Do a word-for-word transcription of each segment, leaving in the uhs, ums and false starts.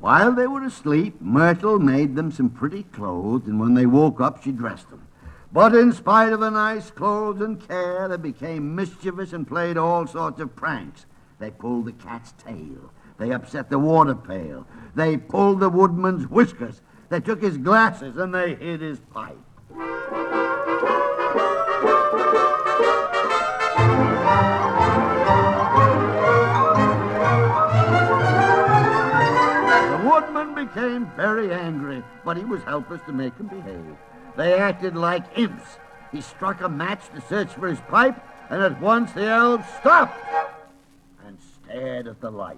While they were asleep, Myrtle made them some pretty clothes, and when they woke up, she dressed them. But in spite of the nice clothes and care, they became mischievous and played all sorts of pranks. They pulled the cat's tail. They upset the water pail. They pulled the woodman's whiskers. They took his glasses, and they hid his pipe. The woodman became very angry, but he was helpless to make him behave. They acted like imps. He struck a match to search for his pipe, and at once the elves stopped and stared at the light.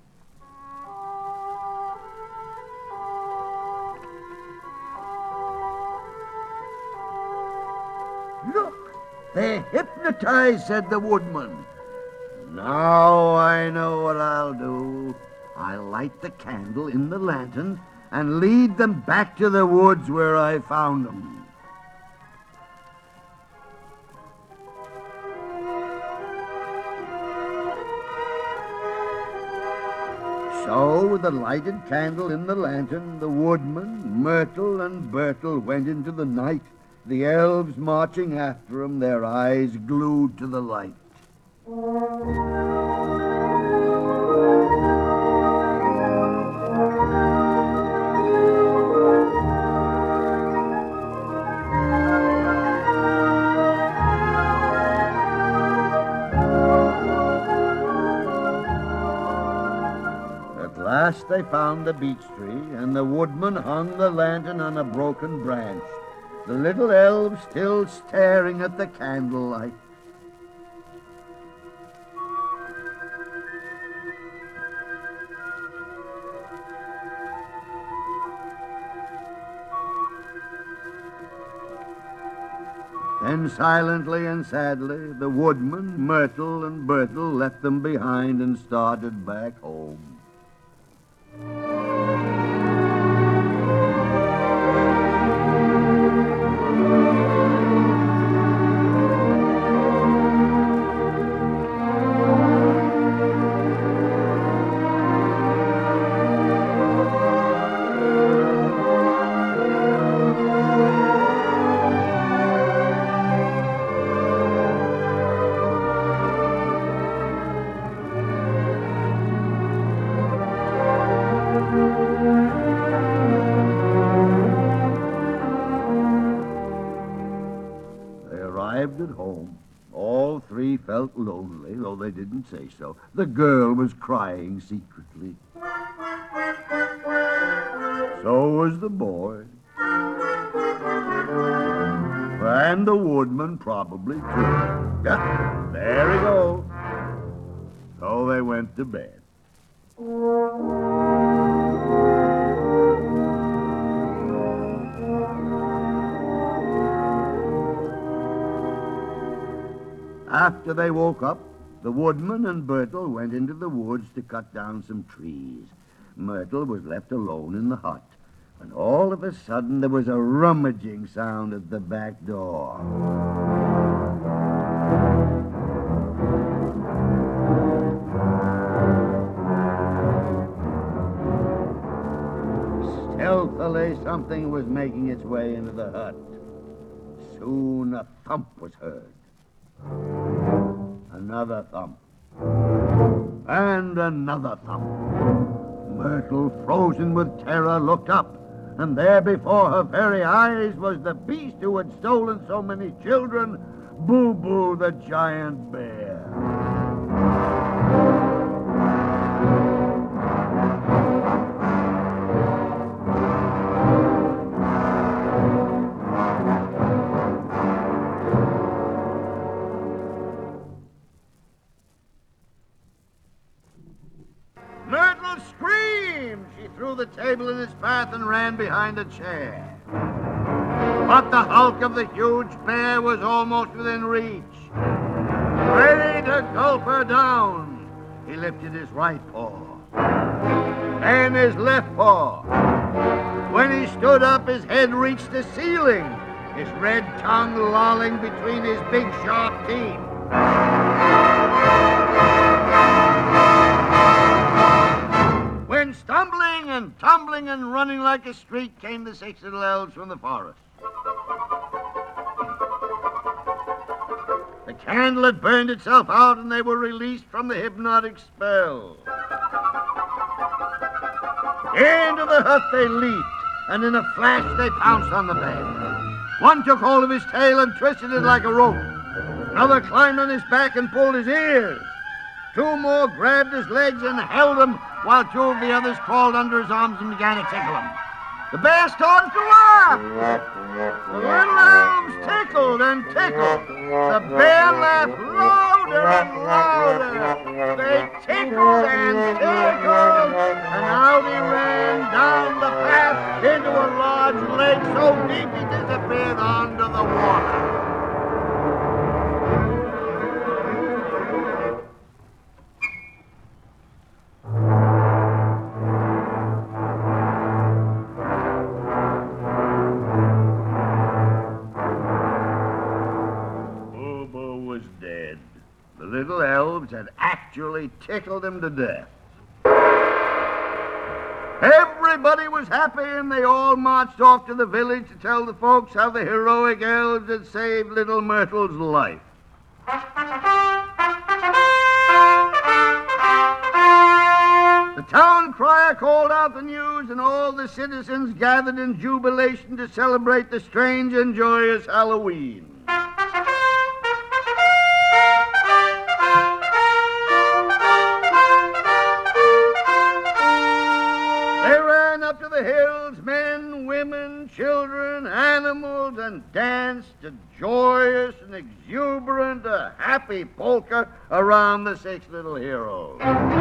Look, they're hypnotized, said the woodman. Now I know what I'll do. I'll light the candle in the lantern and lead them back to the woods where I found them. So, with the lighted candle in the lantern, the woodman, Myrtle, and Bertle went into the night, the elves marching after them, their eyes glued to the light. At last they found the beech tree, and the woodman hung the lantern on a broken branch, the little elves still staring at the candlelight. Then silently and sadly, the woodman, Myrtle, and Bertle left them behind and started back home. At home, all three felt lonely, though they didn't say so. The girl was crying secretly. So was the boy. And the woodman probably, too. Yeah, there he goes. So they went to bed. After they woke up, the woodman and Bertle went into the woods to cut down some trees. Myrtle was left alone in the hut, and all of a sudden there was a rummaging sound at the back door. Stealthily, something was making its way into the hut. Soon a thump was heard. Another thump. And another thump. Myrtle, frozen with terror, looked up, and there before her very eyes was the beast who had stolen so many children, Boo Boo the giant bear. The table in his path and ran behind a chair. But the hulk of the huge bear was almost within reach, ready to gulp her down. He lifted his right paw, then his left paw. When he stood up, his head reached the ceiling, his red tongue lolling between his big sharp teeth. When stumbling Screaming and tumbling and running like a streak came the six little elves from the forest. The candle had burned itself out, and they were released from the hypnotic spell. Into the hut they leaped, and in a flash they pounced on the bed. One took hold of his tail and twisted it like a rope. Another climbed on his back and pulled his ears. Two more grabbed his legs and held him, while two of the others crawled under his arms and began to tickle him. The bear started to laugh. The little elves tickled and tickled. The bear laughed louder and louder. They tickled and tickled, and out he ran down the path into a large lake so deep he disappeared under the water. The little elves had actually tickled him to death. Everybody was happy, and they all marched off to the village to tell the folks how the heroic elves had saved little Myrtle's life. The town crier called out the news, and all the citizens gathered in jubilation to celebrate the strange and joyous Halloween. Up to the hills, men, women, children, animals, and danced a joyous and exuberant, a happy polka around the six little heroes.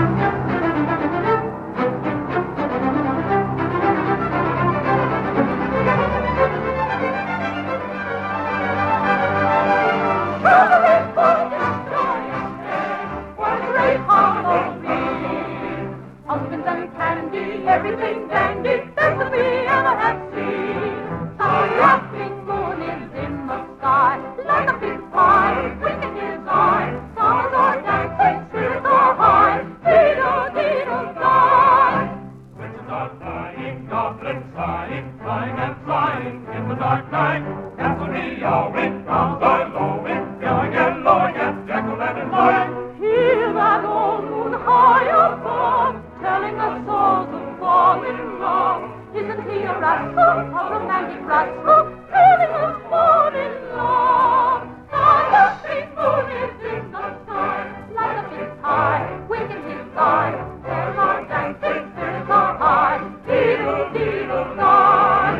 Husbands and candy, everything dandy, that's what we ever have seen. Some laughing moon is in the sky, like a big pie, winking his eye. Stars are dancing, spirits are high, diddle, diddle, die. Witches are flying, goblins sighing, flying and flying in the dark night. That's what we are in, drums are lowing, yelling and lowing at jack-o'-lantern light. Hear that old moon high above, telling us souls of falling love. Isn't he a rascal, a romantic rascal, telling us fall in love? Now the big moon is in the sky, like a big pie, winking his eye. Stars are dancing, spirits are high, diddle, diddle, die.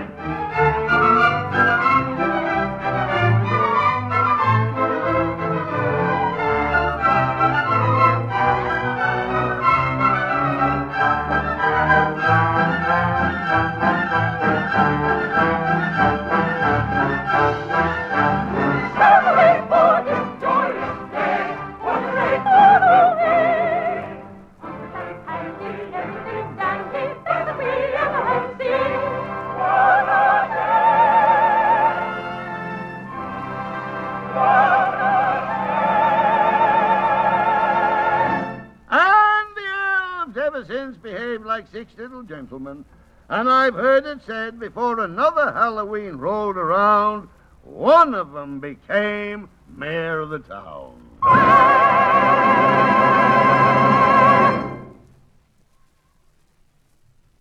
Since behaved like six little gentlemen, and I've heard it said before another Halloween rolled around, one of them became mayor of the town.